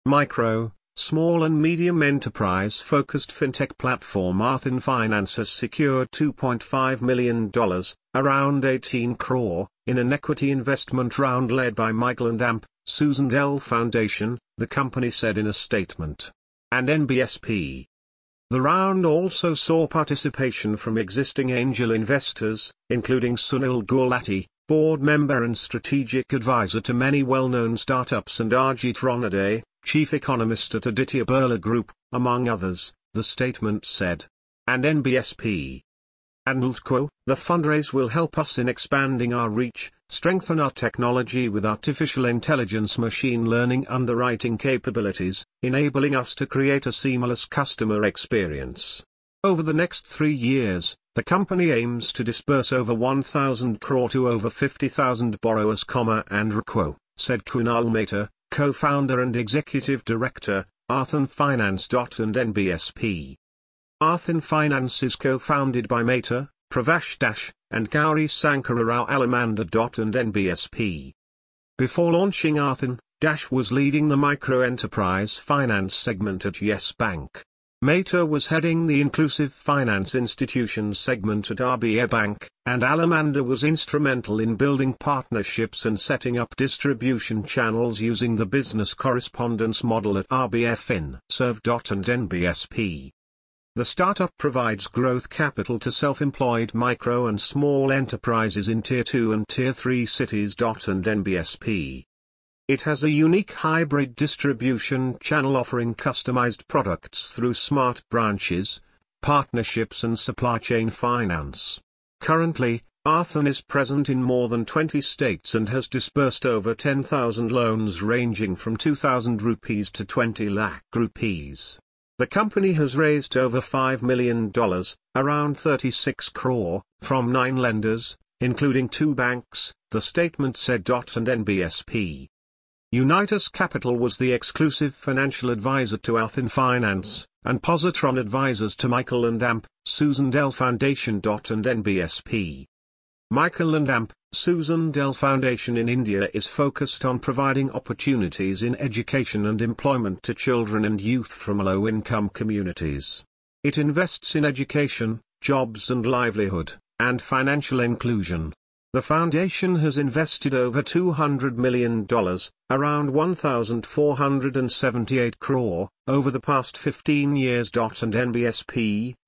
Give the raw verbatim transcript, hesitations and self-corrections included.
Micro, small and medium enterprise-focused fintech platform Arthan Finance has secured two point five million dollars, around eighteen crore, in an equity investment round led by Michael and Amp, Susan Dell Foundation, the company said in a statement. And N B S P. The round also saw participation from existing angel investors, including Sunil Gulati, board member and strategic advisor to many well-known startups, and Ajit Ranade, chief economist at Aditya Birla Group, among others, the statement said. And N B S P. And quote, the fundraise will help us in expanding our reach, strengthen our technology with artificial intelligence machine learning underwriting capabilities, enabling us to create a seamless customer experience. Over the next three years, the company aims to disburse over one thousand crore to over fifty thousand borrowers, and Requo, said Kunal Mehta, co-founder and executive director, Arthan Finance. And N B S P. Arthan Finance is co-founded by Mehta, Pravash Dash, and Gauri Sankara Rao Alamanda. And N B S P. Before launching Arthan, Dash was leading the micro-enterprise finance segment at Yes Bank. Mehta was heading the inclusive finance institutions segment at R B I Bank, and Alamanda was instrumental in building partnerships and setting up distribution channels using the business correspondence model at R B F in Serve. And N B S P. The startup provides growth capital to self-employed micro and small enterprises in Tier two and Tier three cities. And N B S P. It has a unique hybrid distribution channel offering customized products through smart branches, partnerships and supply chain finance. Currently, Arthan is present in more than twenty states and has disbursed over ten thousand loans ranging from two thousand rupees to twenty lakh rupees. The company has raised over five million dollars, around thirty-six crore, from nine lenders, including two banks, the statement said. And N B S P. Unitas Capital was the exclusive financial advisor to Arthan Finance, and Positron advisors to Michael and Amp, Susan Dell Foundation. And N B S P. Michael and Amp, Susan Dell Foundation in India is focused on providing opportunities in education and employment to children and youth from low-income communities. It invests in education, jobs and livelihood, and financial inclusion. The foundation has invested over two hundred million dollars, around one thousand four hundred seventy-eight crore, over the past fifteen years. And N B S P,